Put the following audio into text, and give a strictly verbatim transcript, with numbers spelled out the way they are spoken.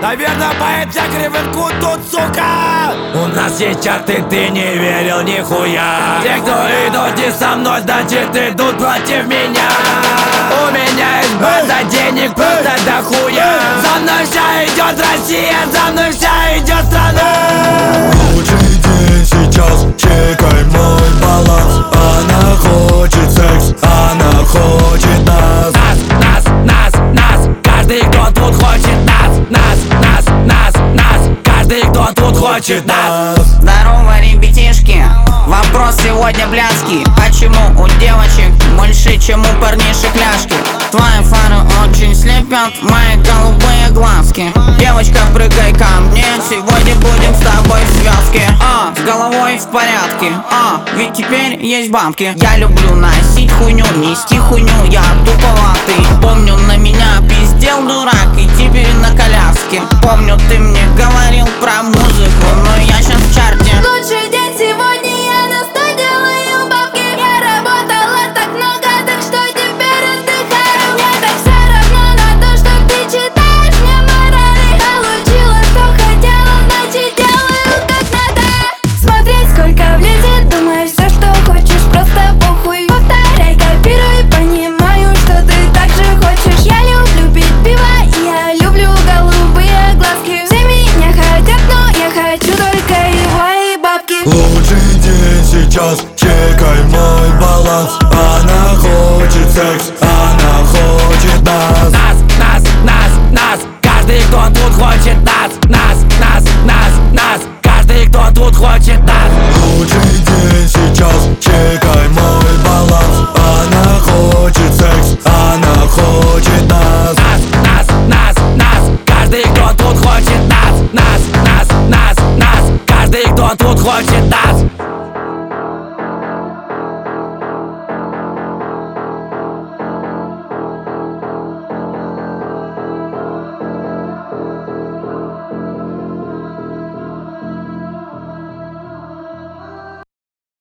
Наверное, поэт Кривенку тут, сука. У нас есть чарты, ты не верил нихуя. Те, кто идут не со мной, значит идут против меня. У меня есть база денег просто дохуя. За мной вся идет Россия, за мной вся идет страна. Лучший день сейчас, чекай мой баланс. Она хочет секс, она хочет нас. Нас, нас, нас, нас. Каждый, кто тут хочет нас. Нас, нас, нас, нас. Каждый, кто тут хочет нас. Здорово, ребятишки. Вопрос сегодня блядский. Почему у девочек больше, чем у парнишек ляжки? Твои фары очень слепят мои голубые глазки. Девочка, прыгай ко мне, сегодня будем с тобой в связке. А, с головой в порядке. А, ведь теперь есть бабки. Я люблю носить хуйню, нести хуйню, я туповатый. Помню, на меня пиздел дурак, и теперь на коляске. Помню, ты мне говорил про музыку, но я щас в чарте. Лучший день сегодня, я на сто делаю бабки. Я работала так много, так что теперь отдыхаю. Мне так все равно на то, что ты читаешь мне морали. Получила, что хотела, значит делаю как надо. Смотреть, сколько влезет, думай все, что хочешь, просто похуй. Повторяй, копируй, понимаю, что ты так же хочешь. Я люблю пить пиво, и я люблю голубые глазки. Все меня хотят, но я хочу только его и бабки. Лучший день сейчас, чекай мой баланс. Она хочет секс, она хочет нас. Нас, нас, нас, нас. Каждый, кто тут хочет нас. Нас, нас, нас, нас. Каждый, кто тут хочет нас. Лучший день сейчас, чекай мой баланс. Она хочет секс, она хочет нас. Нас, нас, нас, нас. Каждый, кто тут хочет нас. Нас, нас, нас, нас. Каждый, кто тут хочет нас.